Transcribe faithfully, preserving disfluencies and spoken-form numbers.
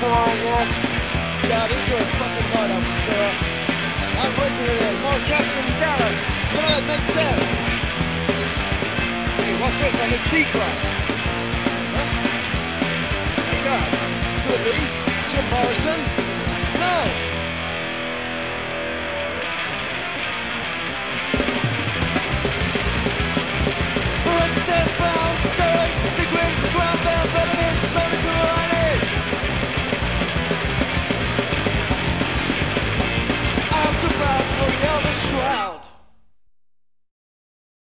God, enjoy a fucking hard out, sir. I'm breaking it in. More cash from Dallas. None of that makes sense. Hey, what's this on this T-Cross? Huh? My God. Could be. Jim Morrison? No.